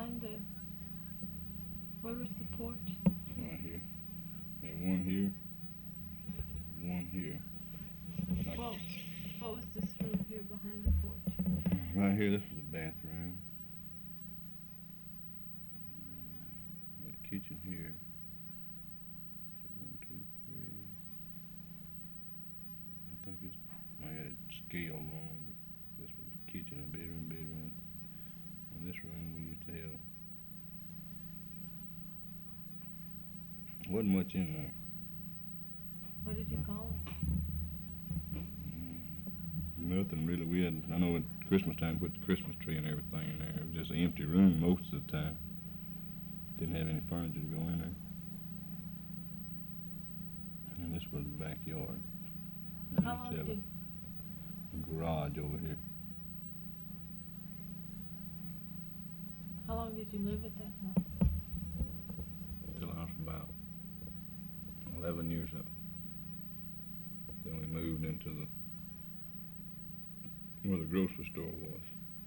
behind the, where was the porch? Right here. And one here. One here. Like Well, what was this room here behind the porch? right here, this was the bathroom. The kitchen here. So 1, 2, 3. I think it's, I got it scaled wrong. This was the kitchen, a bedroom, bedroom. And this room we used to have. Wasn't much in there. What did you call it? Nothing really. We had, I know at Christmas time, put the Christmas tree and everything in there. It was just an empty room most of the time. Didn't have any furniture to go in there. And this was the backyard. And How you long tell did, the garage over here. how long did you live at that house? Till I was about 11 years old. Then we moved into the where the grocery store was.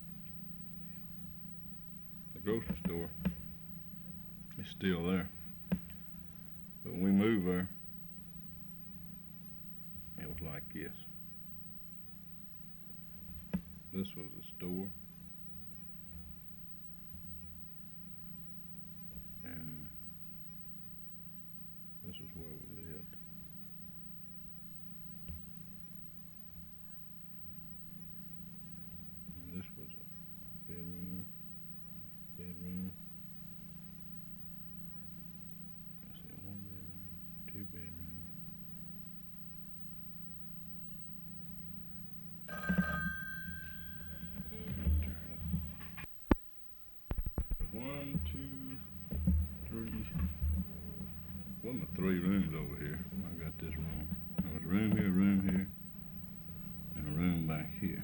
The grocery store is still there. But when we moved there, it was like this. This was the store. And this is where we lived. And this was a bedroom, bedroom. Let's see, 1 bedroom, 2 bedroom. One, two, three. Wasn't but 3 rooms over here. I got this wrong. There was a room here, and a room back here.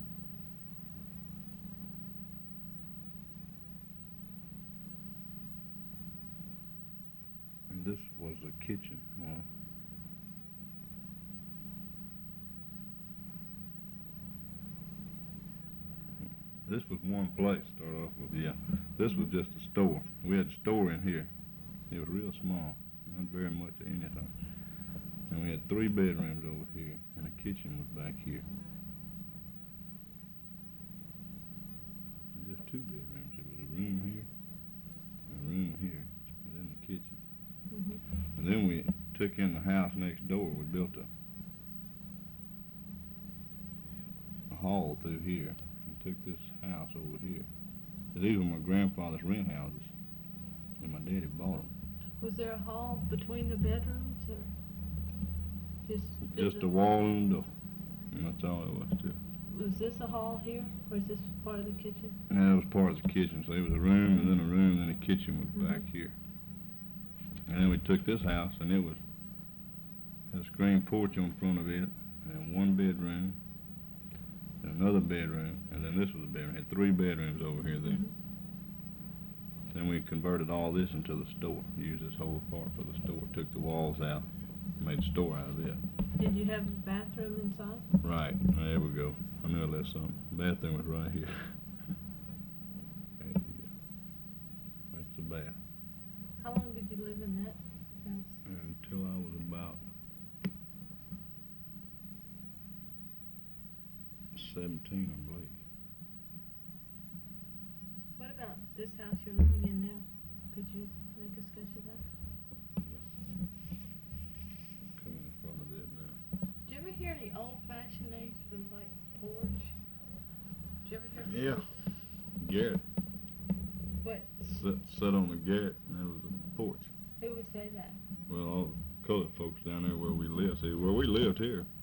And this was the kitchen. Well, this was one place to start off with, yeah. This was just a store. We had a store in here. It was real small, not very much of anything. And we had 3 bedrooms over here, and the kitchen was back here. And just 2 bedrooms. It was a room here, and a room here, and then the kitchen. Mm-hmm. And then we took in the house next door. We built a hall through here. Took this house over here. These were my grandfather's rent houses, and my daddy bought them. Was there a hall between the bedrooms, or Just a wall and a door, and that's all it was too. Was this a hall here, or is this part of the kitchen? And that was part of the kitchen, so it was a room, and then a room, and then the kitchen was back here. And then we took this house, and it had a screen porch on front of it, and 1 bedroom, and another bedroom, and then this was a bedroom. It had 3 bedrooms over here then. Mm-hmm. Then we converted all this into the store. Used this whole part for the store. Took the walls out, made a store out of it. Did you have a bathroom inside? Right, there we go. I knew I left something. The bathroom was right here. There you go. That's the bath. How long did you live in that house? Until I was about 17, I believe. What about this house you're living in now? Could you make a sketch of that? Come in front of it now. Did you ever hear any old-fashioned names for like porch? Did you ever hear? Yeah. Garrett. What? Sat on the garret, and there was a porch. Who would say that? Well, all the colored folks down there where we lived. See, where we lived here,